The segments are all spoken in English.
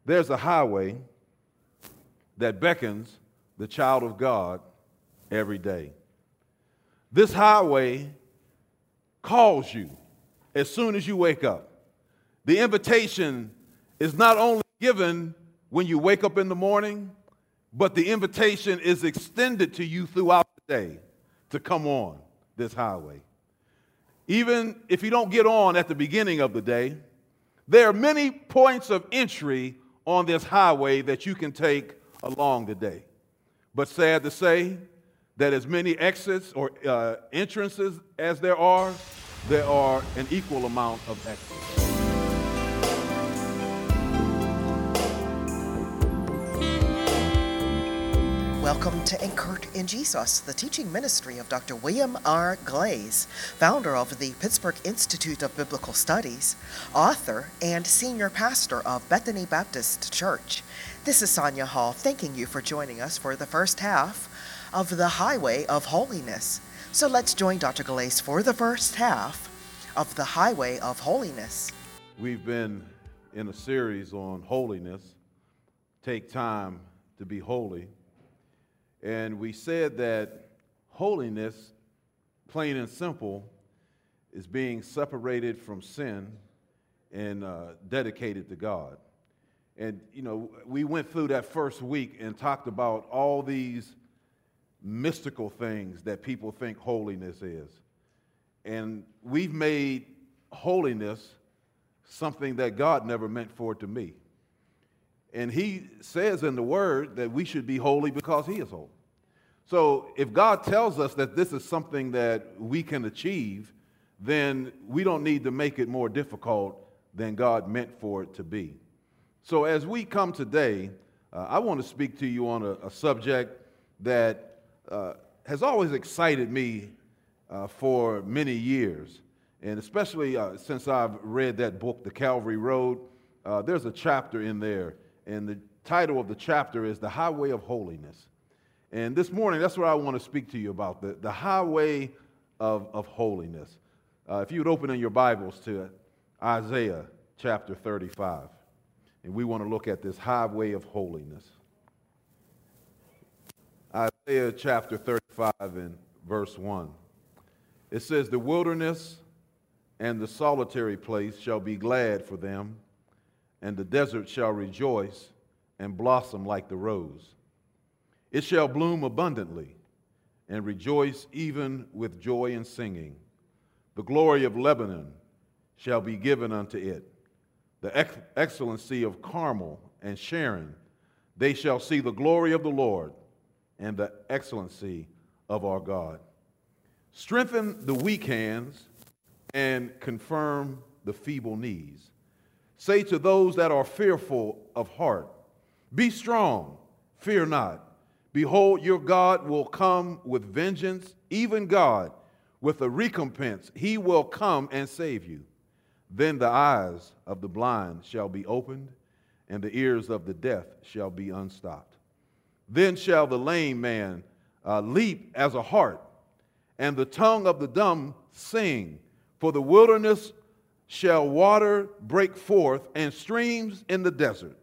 There's a highway that beckons the child of God every day. This highway calls you as soon as you wake up. The invitation is not only given when you wake up in the morning, but the invitation is extended to you throughout the day to come on this highway. Even if you don't get on at the beginning of the day, there are many points of entry on this highway that you can take along the day. But sad to say that as many exits or entrances as there are an equal amount of exits. Welcome to Anchored in Jesus, the teaching ministry of Dr. William R. Glaze, founder of the Pittsburgh Institute of Biblical Studies, author, and senior pastor of Bethany Baptist Church. This is Sonia Hall, thanking you for joining us for the first half of the Highway of Holiness. So let's join Dr. Glaze for the first half of the Highway of Holiness. We've been in a series on holiness, Take Time to Be Holy. And we said that holiness, plain and simple, is being separated from sin and dedicated to God. And, we went through that first week and talked about all these mystical things that people think holiness is. And we've made holiness something that God never meant for it to be. And he says in the word that we should be holy because he is holy. So if God tells us that this is something that we can achieve, then we don't need to make it more difficult than God meant for it to be. So as we come today, I want to speak to you on a subject that has always excited me for many years. And especially since I've read that book, The Calvary Road, there's a chapter in there. And the title of the chapter is The Highway of Holiness. And this morning, that's what I want to speak to you about, the highway of holiness. If you would open in your Bibles to Isaiah chapter 35. And we want to look at this highway of holiness. Isaiah chapter 35 and verse 1. It says, "The wilderness and the solitary place shall be glad for them, and the desert shall rejoice and blossom like the rose. It shall bloom abundantly and rejoice even with joy and singing. The glory of Lebanon shall be given unto it, the excellency of Carmel and Sharon. They shall see the glory of the Lord and the excellency of our God. Strengthen the weak hands and confirm the feeble knees. Say to those that are fearful of heart, be strong, fear not. Behold, your God will come with vengeance, even God with a recompense. He will come and save you. Then the eyes of the blind shall be opened, and the ears of the deaf shall be unstopped. Then shall the lame man leap as a hart, and the tongue of the dumb sing. For the wilderness shall water break forth, and streams in the desert.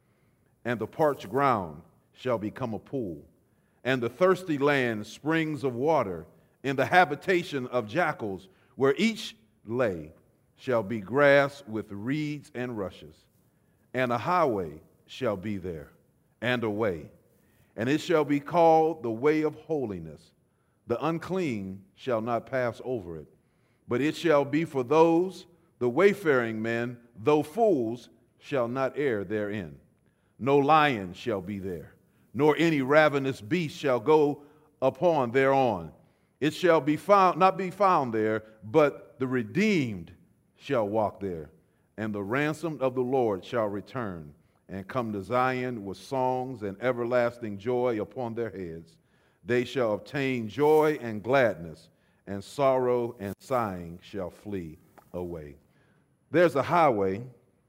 And the parched ground shall become a pool, and the thirsty land springs of water. In the habitation of jackals, where each lay, shall be grass with reeds and rushes. And a highway shall be there, and a way. And it shall be called the way of holiness. The unclean shall not pass over it. But it shall be for those, the wayfaring men, though fools, shall not err therein. No lion shall be there, nor any ravenous beast shall go upon thereon. It shall be found, not be found there, but the redeemed shall walk there. And the ransomed of the Lord shall return and come to Zion with songs and everlasting joy upon their heads. They shall obtain joy and gladness, and sorrow and sighing shall flee away. There's a highway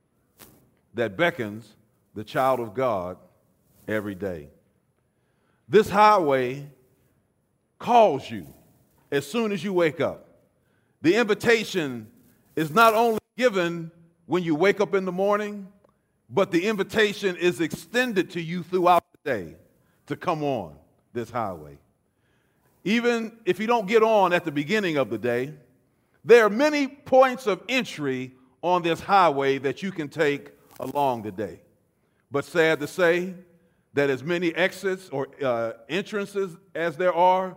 that beckons the child of God every day. This highway calls you as soon as you wake up. The invitation is not only given when you wake up in the morning, but the invitation is extended to you throughout the day to come on this highway. Even if you don't get on at the beginning of the day, there are many points of entry on this highway that you can take along the day. But sad to say that as many exits or entrances as there are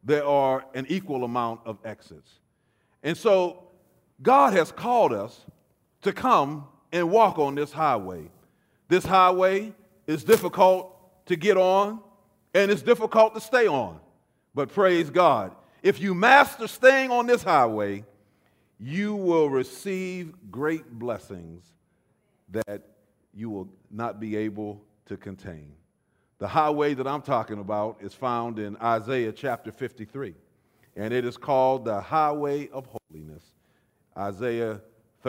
an equal amount of exits. And so God has called us to come and walk on this highway. This highway is difficult to get on, and it's difficult to stay on. But praise God, if you master staying on this highway, you will receive great blessings that you will not be able to contain. The highway that I'm talking about is found in Isaiah chapter 53, and it is called the highway of holiness. Isaiah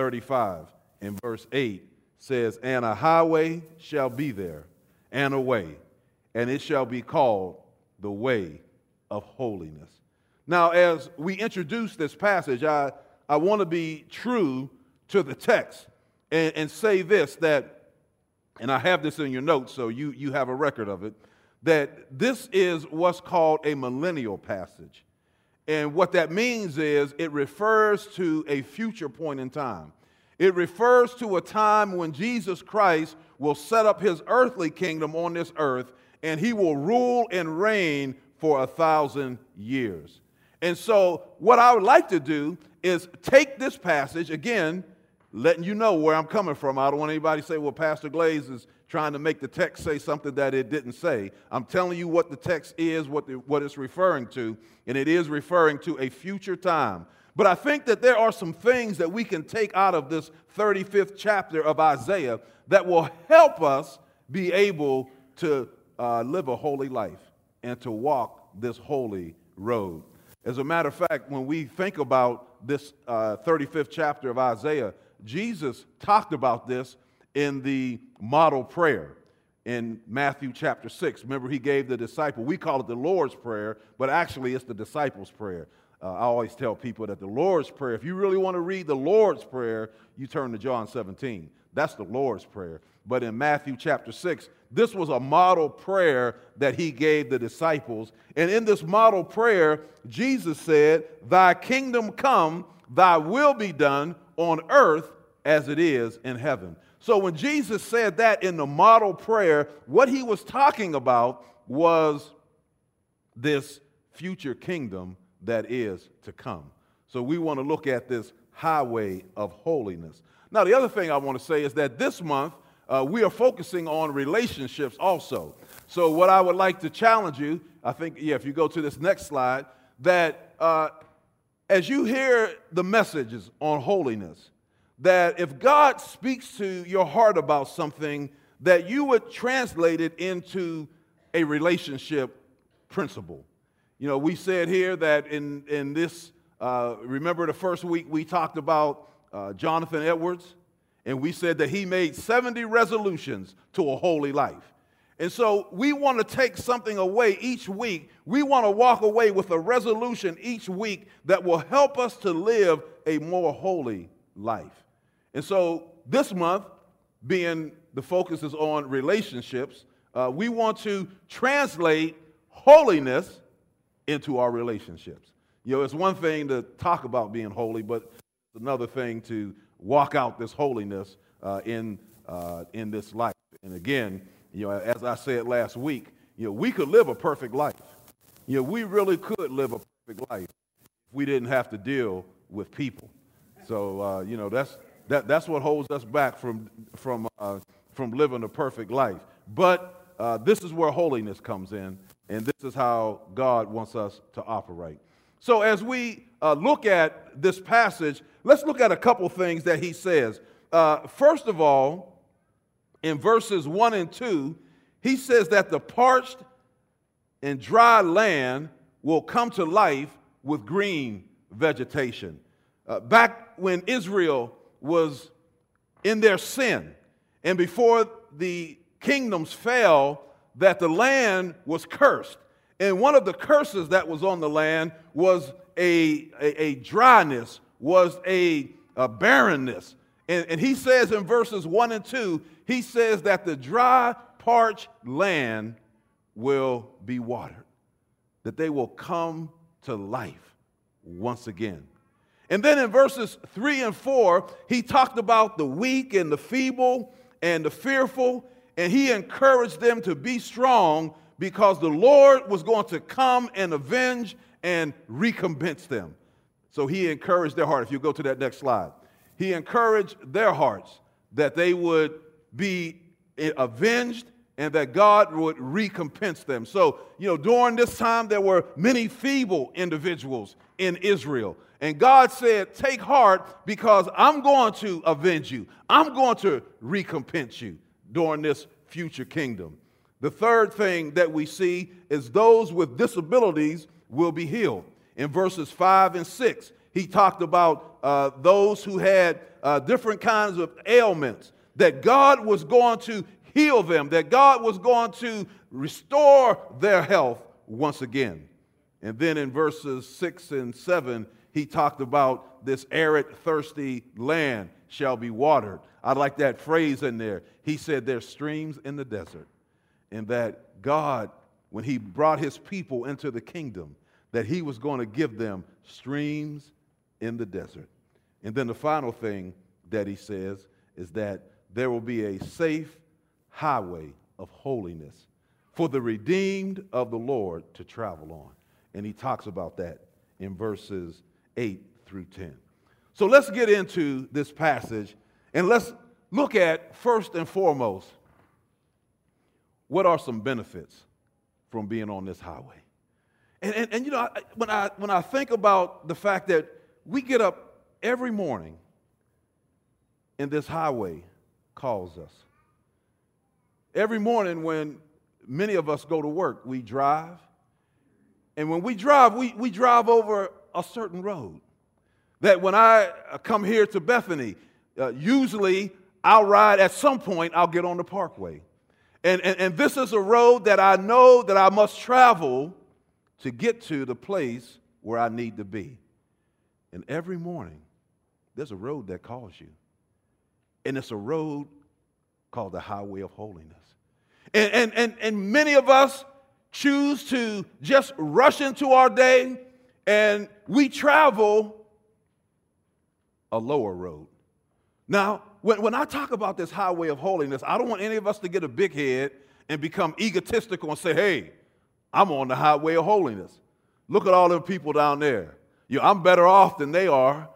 35 and verse 8 says, "And a highway shall be there, and a way, and it shall be called the way of holiness." Now, as we introduce this passage, I want to be true to the text and say this, that, and I have this in your notes so you have a record of it, that this is what's called a millennial passage. And what that means is it refers to a future point in time. It refers to a time when Jesus Christ will set up his earthly kingdom on this earth, and he will rule and reign for 1,000 years. And so what I would like to do is take this passage, again, letting you know where I'm coming from. I don't want anybody to say, well, Pastor Glaze is trying to make the text say something that it didn't say. I'm telling you what the text is, what it's referring to, and it is referring to a future time. But I think that there are some things that we can take out of this 35th chapter of Isaiah that will help us be able to live a holy life and to walk this holy road. As a matter of fact, when we think about this 35th chapter of Isaiah, Jesus talked about this in the model prayer in Matthew chapter 6. Remember, he gave the disciple, we call it the Lord's Prayer, but actually it's the disciples' prayer. I always tell people that the Lord's Prayer, if you really want to read the Lord's Prayer, you turn to John 17. That's the Lord's Prayer. But in Matthew chapter 6, this was a model prayer that he gave the disciples. And in this model prayer, Jesus said, "Thy kingdom come, thy will be done on earth as it is in heaven." So when Jesus said that in the model prayer, what he was talking about was this future kingdom that is to come. So we want to look at this highway of holiness. Now, the other thing I want to say is that this month, we are focusing on relationships also. So what I would like to challenge you, I think, if you go to this next slide, that as you hear the messages on holiness, that if God speaks to your heart about something, that you would translate it into a relationship principle. You know, we said here that in this, remember the first week we talked about Jonathan Edwards, and we said that he made 70 resolutions to a holy life. And so we want to take something away each week. We want to walk away with a resolution each week that will help us to live a more holy life. And so this month, being the focus is on relationships, we want to translate holiness into our relationships. You know, it's one thing to talk about being holy, but it's another thing to walk out this holiness in this life. And again, you know, as I said last week, you know, we could live a perfect life. You know, we really could live a perfect life if we didn't have to deal with people. So, you know, that's what holds us back from living a perfect life. But this is where holiness comes in, and this is how God wants us to operate. So as we look at this passage, let's look at a couple things that he says. First of all, in verses 1 and 2, he says that the parched and dry land will come to life with green vegetation. Back when Israel was in their sin, and before the kingdoms fell, that the land was cursed. And one of the curses that was on the land was a dryness, was a barrenness. And he says in verses 1 and 2, he says that the dry, parched land will be watered, that they will come to life once again. And then in verses 3 and 4, he talked about the weak and the feeble and the fearful, and he encouraged them to be strong because the Lord was going to come and avenge and recompense them. So he encouraged their heart. If you go to that next slide, he encouraged their hearts that they would be avenged and that God would recompense them. So, during this time, there were many feeble individuals in Israel. And God said, take heart because I'm going to avenge you. I'm going to recompense you during this future kingdom. The third thing that we see is those with disabilities will be healed. In verses 5 and 6, he talked about those who had different kinds of ailments, that God was going to heal them, that God was going to restore their health once again. And then in verses 6 and 7, he talked about this arid, thirsty land shall be watered. I like that phrase in there. He said there's streams in the desert, and that God, when he brought his people into the kingdom, that he was going to give them streams in the desert. And then the final thing that he says is that there will be a safe highway of holiness for the redeemed of the Lord to travel on. And he talks about that in verses 8 through 10. So let's get into this passage and let's look at, first and foremost, what are some benefits from being on this highway? And when I think about the fact that we get up every morning and this highway calls us. Every morning when many of us go to work, we drive. And when we drive, we drive over a certain road. That when I come here to Bethany, usually I'll ride at some point, I'll get on the parkway. And this is a road that I know that I must travel to get to the place where I need to be. And every morning, there's a road that calls you. And it's a road called the highway of holiness. And many of us choose to just rush into our day, and we travel a lower road. Now, when I talk about this highway of holiness, I don't want any of us to get a big head and become egotistical and say, hey, I'm on the highway of holiness. Look at all them people down there. I'm better off than they are.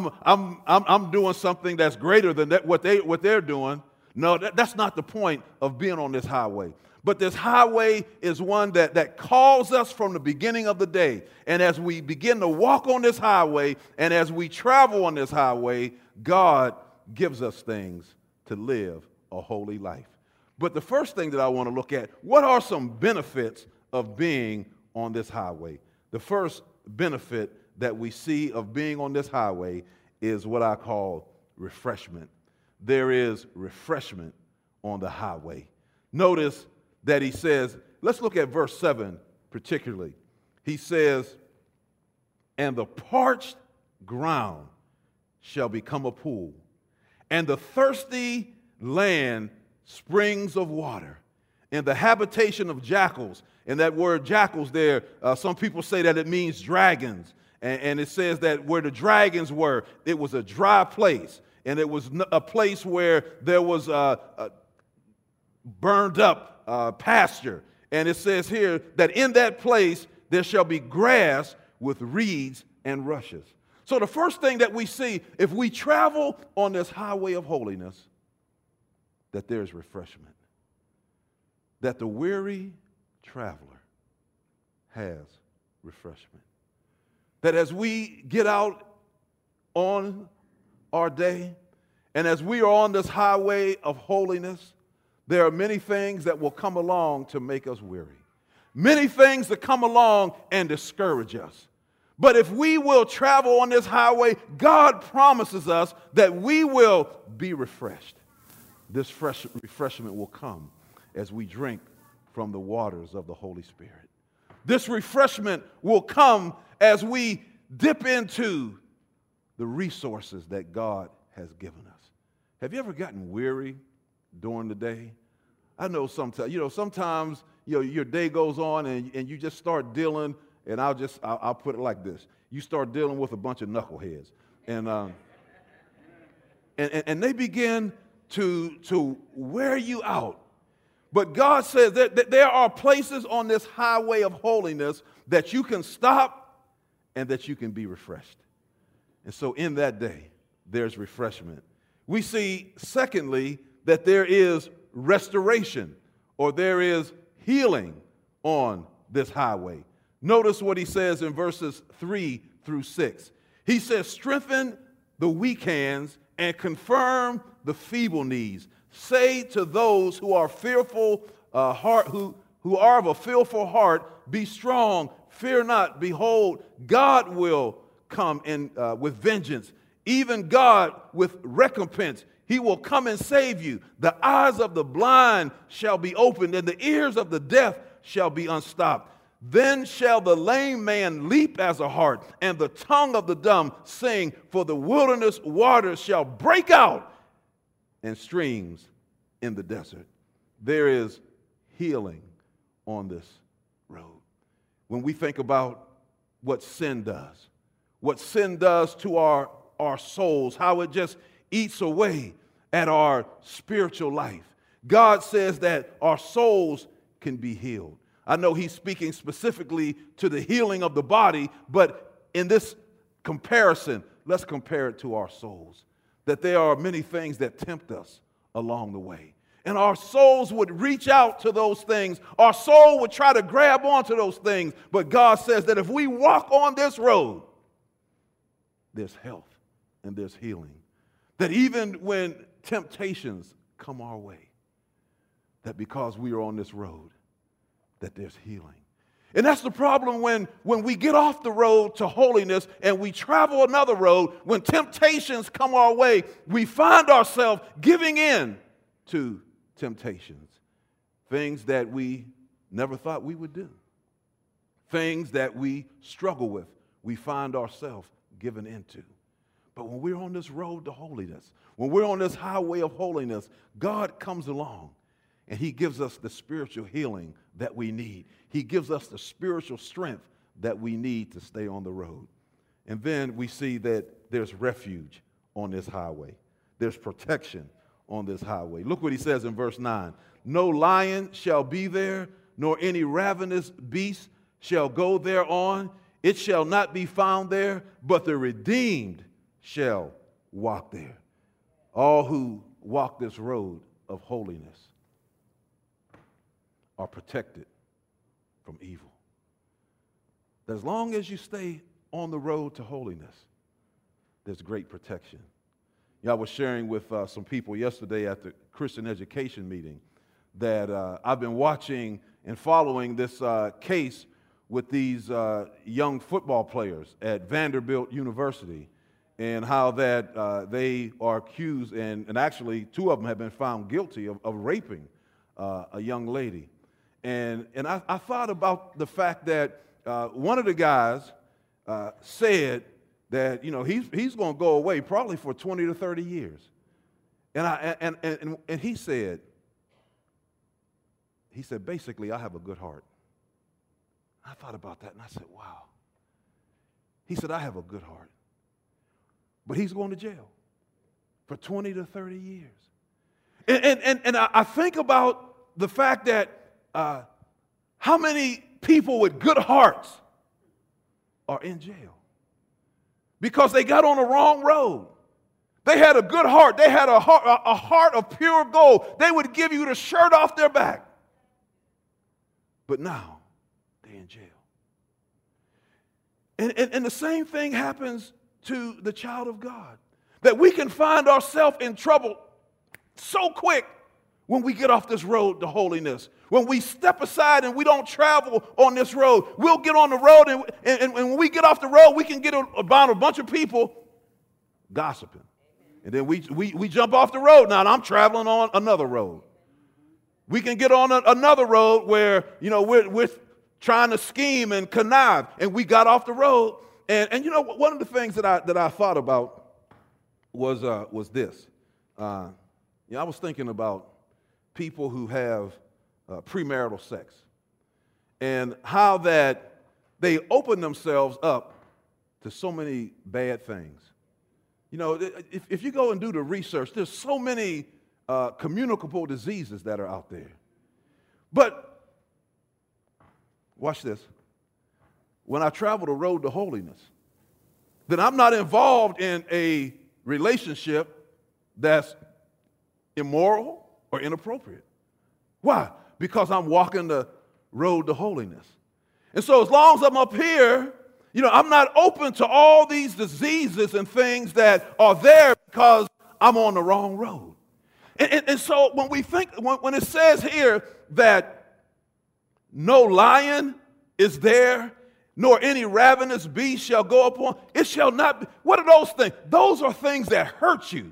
I'm doing something that's greater than what they're doing. No, that's not the point of being on this highway. But this highway is one that calls us from the beginning of the day. And as we begin to walk on this highway and as we travel on this highway, God gives us things to live a holy life. But the first thing that I want to look at, what are some benefits of being on this highway? The first benefit that we see of being on this highway is what I call refreshment. There is refreshment on the highway. Notice that he says, let's look at verse 7 particularly. He says, and the parched ground shall become a pool, and the thirsty land springs of water, and the habitation of jackals. And that word jackals there, some people say that it means dragons. And it says that where the dragons were, it was a dry place. And it was a place where there was burned up pasture. And it says here that in that place there shall be grass with reeds and rushes. So the first thing that we see, if we travel on this highway of holiness, that there's refreshment. That the weary traveler has refreshment. That as we get out on our day, and as we are on this highway of holiness, there are many things that will come along to make us weary. Many things that come along and discourage us. But if we will travel on this highway, God promises us that we will be refreshed. This fresh refreshment will come as we drink from the waters of the Holy Spirit. This refreshment will come as we dip into the resources that God has given us. Have you ever gotten weary during the day? I know sometimes your day goes on and you just start dealing, and I'll put it like this. You start dealing with a bunch of knuckleheads. And they begin to wear you out. But God says that there are places on this highway of holiness that you can stop and that you can be refreshed. And so in that day, there's refreshment. We see, secondly, that there is restoration, or there is healing on this highway. Notice what he says in verses 3 through 6. He says, strengthen the weak hands and confirm the feeble knees. Say to those who are fearful who are of a fearful heart, be strong, fear not. Behold, God will come in with vengeance, even God with recompense. He will come and save you. The eyes of the blind shall be opened, and the ears of the deaf shall be unstopped. Then shall the lame man leap as a hart, and the tongue of the dumb sing, for the wilderness waters shall break out, and streams in the desert. There is healing on this road. When we think about what sin does to our souls, how it just eats away at our spiritual life, God says that our souls can be healed. I know he's speaking specifically to the healing of the body, but in this comparison, let's compare it to our souls. That there are many things that tempt us along the way. And our souls would reach out to those things. Our soul would try to grab onto those things. But God says that if we walk on this road, there's health and there's healing. That even when temptations come our way, that because we are on this road, that there's healing. And that's the problem when we get off the road to holiness and we travel another road. When temptations come our way, we find ourselves giving in to temptations. Things that we never thought we would do. Things that we struggle with, we find ourselves giving into. But when we're on this road to holiness, when we're on this highway of holiness, God comes along and he gives us the spiritual healing that we need. He gives us the spiritual strength that we need to stay on the road. And then we see that there's refuge on this highway. There's protection on this highway. Look what he says in verse 9. No lion shall be there, nor any ravenous beast shall go thereon. It shall not be found there, but the redeemed shall walk there. All who walk this road of holiness are protected from evil. As long as you stay on the road to holiness, there's great protection. I was sharing with some people yesterday at the Christian education meeting that I've been watching and following this case with these young football players at Vanderbilt University, and how that they are accused, and actually two of them have been found guilty of raping a young lady. And I thought about the fact that one of the guys said that, he's going to go away probably for 20 to 30 years. And he said, basically, I have a good heart. I thought about that and I said, wow. He said, I have a good heart. But he's going to jail for 20 to 30 years. And I think about the fact that how many people with good hearts are in jail because they got on the wrong road. They had a good heart. They had a heart of pure gold. They would give you the shirt off their back. But now they're in jail. And the same thing happens to the child of God. That we can find ourselves in trouble so quick when we get off this road to holiness. When we step aside and we don't travel on this road, we'll get on the road, and when we get off the road, we can get about a bunch of people gossiping. And then we jump off the road. Now I'm traveling on another road. We can get on another road where, we're trying to scheme and connive, and we got off the road. And one of the things that I thought about was this. I was thinking about people who have premarital sex and how that they open themselves up to so many bad things. You know, if you go and do the research, there's so many communicable diseases that are out there. But watch this. When I travel the road to holiness, then I'm not involved in a relationship that's immoral or inappropriate. Why? Because I'm walking the road to holiness. And so as long as I'm up here, you know, I'm not open to all these diseases and things that are there because I'm on the wrong road. And so when we think, when it says here that no lion is there, nor any ravenous beast shall go upon, it shall not be. What are those things? Those are things that hurt you.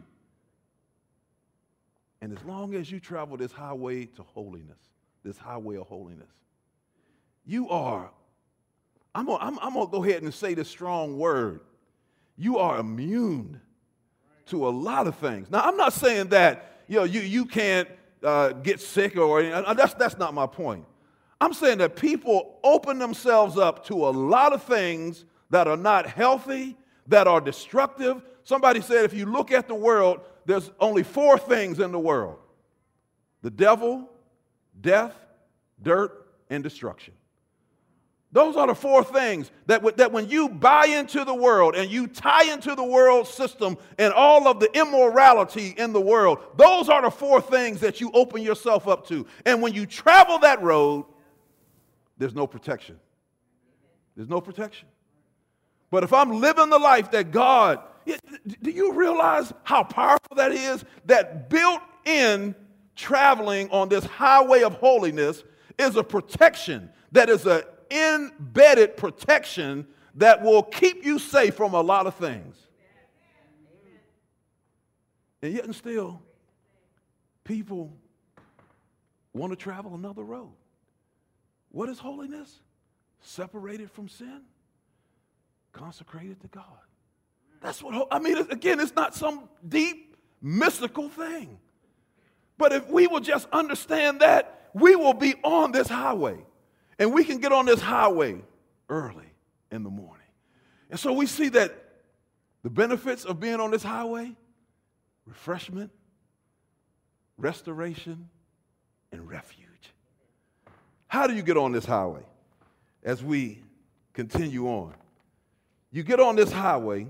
And as long as you travel this highway to holiness, this highway of holiness, you are, I'm going to go ahead and say this strong word, you are immune to a lot of things. Now, I'm not saying that, you know, you can't get sick or that's not my point. I'm saying that people open themselves up to a lot of things that are not healthy, that are destructive. Somebody said if you look at the world, there's only 4 things in the world: the devil, death, dirt, and destruction. Those are the 4 things that when you buy into the world and you tie into the world system and all of the immorality in the world, those are the 4 things that you open yourself up to. And when you travel that road, there's no protection. There's no protection. But if I'm living the life that God, do you realize how powerful that is? That built in traveling on this highway of holiness is a protection, that is an embedded protection that will keep you safe from a lot of things. And yet and still, people want to travel another road. What is holiness? Separated from sin, consecrated to God. That's what, I mean, again, it's not some deep, mystical thing. But if we will just understand that, we will be on this highway. And we can get on this highway early in the morning. And so we see that the benefits of being on this highway: refreshment, restoration, and refuge. How do you get on this highway? As we continue on, you get on this highway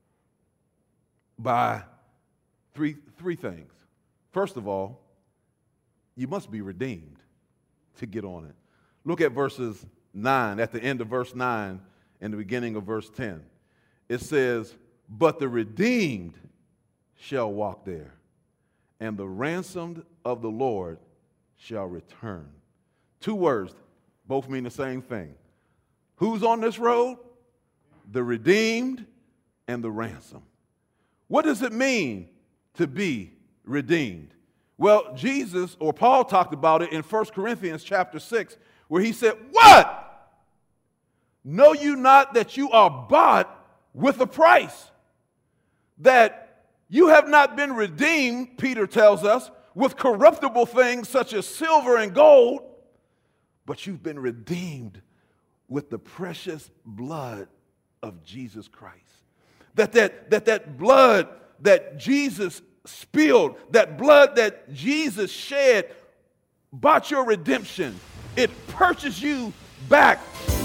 by three things. First of all, you must be redeemed to get on it. Look at verses 9, at the end of verse 9 and the beginning of verse 10. It says, "But the redeemed shall walk there, and the ransomed of the Lord shall return." 2 words, both mean the same thing. Who's on this road? The redeemed and the ransomed. What does it mean to be redeemed? Well, Jesus, or Paul, talked about it in 1 Corinthians chapter 6, where he said, "What? Know you not that you are bought with a price? That you have not been redeemed," Peter tells us, "with corruptible things such as silver and gold, but you've been redeemed with the precious blood of Jesus Christ." That blood that Jesus spilled, that blood that Jesus shed, bought your redemption. It purchased you back.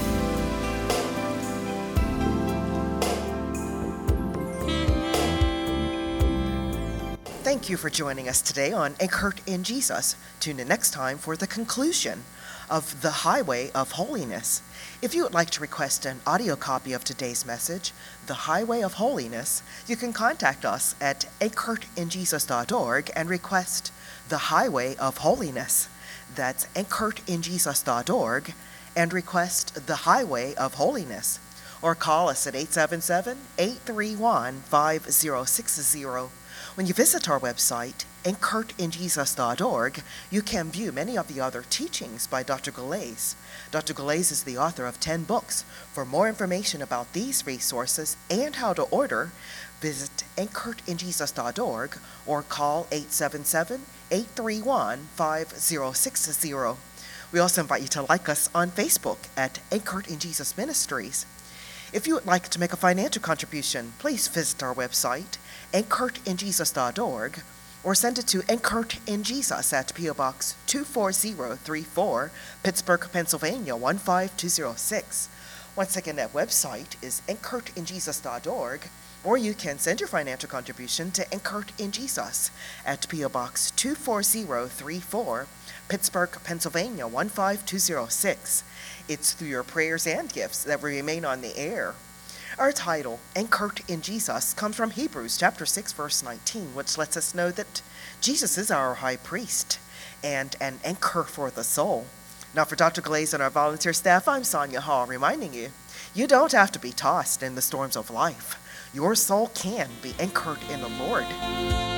Thank you for joining us today on Anchored in Jesus. Tune in next time for the conclusion of The Highway of Holiness. If you would like to request an audio copy of today's message, The Highway of Holiness, you can contact us at anchoredinjesus.org and request The Highway of Holiness. That's anchoredinjesus.org and request The Highway of Holiness. Or call us at 877-831-5060. When you visit our website, anchoredinjesus.org, you can view many of the other teachings by Dr. Galais. Dr. Galais is the author of 10 books. For more information about these resources and how to order, visit anchoredinjesus.org or call 877-831-5060. We also invite you to like us on Facebook at Anchored in Jesus Ministries. If you would like to make a financial contribution, please visit our website, anchoredinjesus.org, or send it to Anchored in Jesus at P.O. Box 24034, Pittsburgh, Pennsylvania 15206. Once again, that website is anchoredinjesus.org, or you can send your financial contribution to Anchored in Jesus at P.O. Box 24034, Pittsburgh, Pennsylvania 15206. It's through your prayers and gifts that we remain on the air. Our title, Anchored in Jesus, comes from Hebrews chapter 6, verse 19, which lets us know that Jesus is our high priest and an anchor for the soul. Now for Dr. Glaze and our volunteer staff, I'm Sonia Hall, reminding you, you don't have to be tossed in the storms of life. Your soul can be anchored in the Lord.